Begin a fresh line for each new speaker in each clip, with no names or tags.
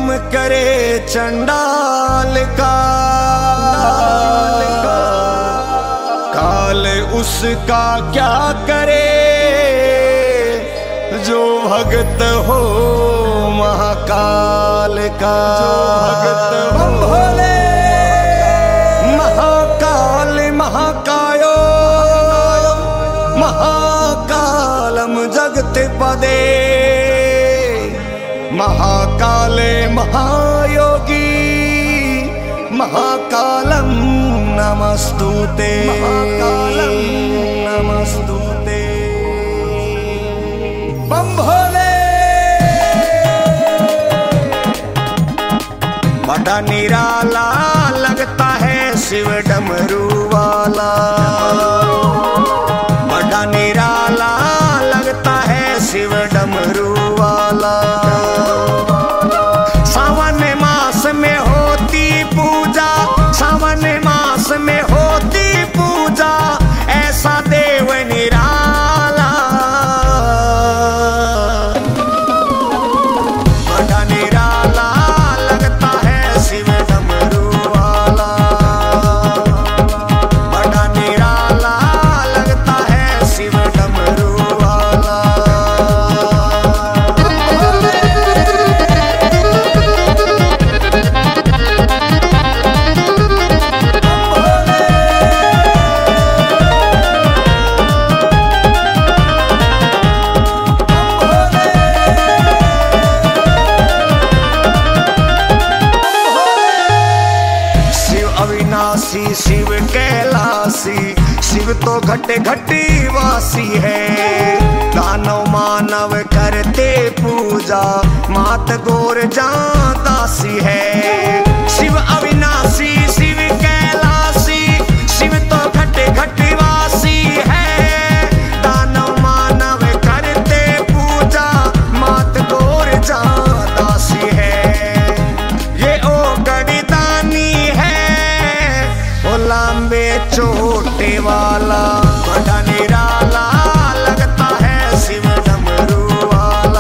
काम करे चंडाल का, काल उसका क्या करे जो भगत हो महाकाल का। बम भोले महाकाल महाकायो महाकालम जगत पदे, महाकाले महायोगी महाकालम नमस्तुते, महाकालम नमस्तुते। बम भोले बड़ा निराला लगता है शिव डमरू वाला, बड़ा निराला लगता है शिव डमरू वाला। सावन मास में होती पूजा, सावन मास में होती पूजा, ऐसा देव निराला। बड़ा निराला लगता है शिव डमरू वाला, बड़ा निराला लगता है शिव डमरू वाला। अविनाशी शिव कैलाशी, शिव तो घटे घटी वासी है। दानव मानव करते पूजा, मात गोर जां दासी है। शिव अविनाशी शिव कैलाशी, शिव तो घटे घटी वासी है। दानव मानव करते पूजा, मात गोर जां दासी है। ये ओ गणितानी है लांबे चोटे वाला, बड़ा निराला लगता है शिव डमरू वाला,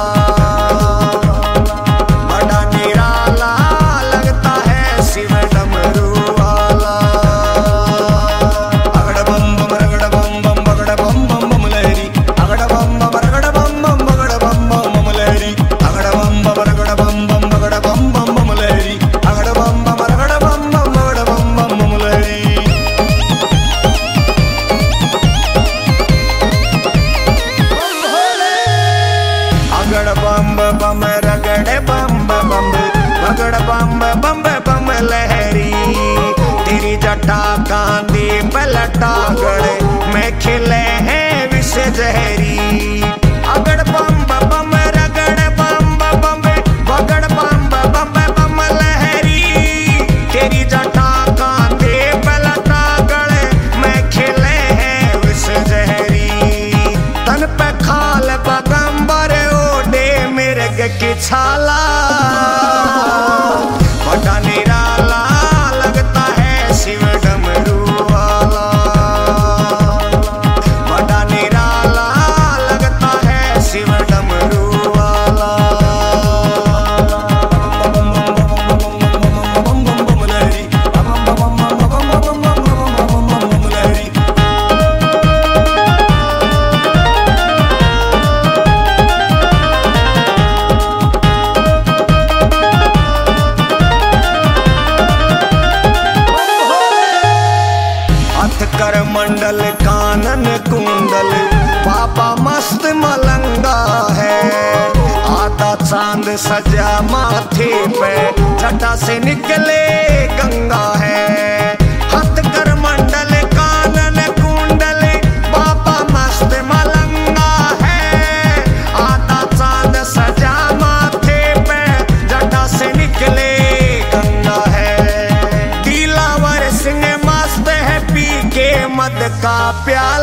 बड़ा निराला लगता है शिव डमरू वाला। अगड़ बम बम रगड़ बम बम बगड़ बम बम बम लहरी, अगड़ बम बम रगड़ बम बम बगड़ बम बम बम लहरी, अगड़ बम बम रगड़ बम बम बगड़ बम बम बम लहरी, अगड़ बम बम रगड़ बम बम बगड़ बम बम बम लहरी। अगड़ बम बम रगड़ बम बम बगड़ बम बम बम लहरी, तेरी जटा कांदी पलटा गड़े में खिले हैं विष जहरी। अगड़ बम बम रगड़ बम बम बगड़ बम बम लहरी, तेरी जटा कांदी पलटा गड़े में खिले हैं विष जहरी। तन पे खाल बगंबर की छाला, बड़ा निराला लगता है शिव डमरू वाला, बड़ा निराला लगता है शिव डमरू वाला। कर मंडल कानन कुंडल, पापा मस्त मलंगा है। आधा चांद सजा माथे पे, छटा से निकले गंगा है। हाथ कर मंडल कानन कुंडल, पापा मस्त मलंगा है। आधा चांद सजा माथे पे, जटा से निकले गंगा है। दिलावर सिंह मस्त है पी के मद का प्यार,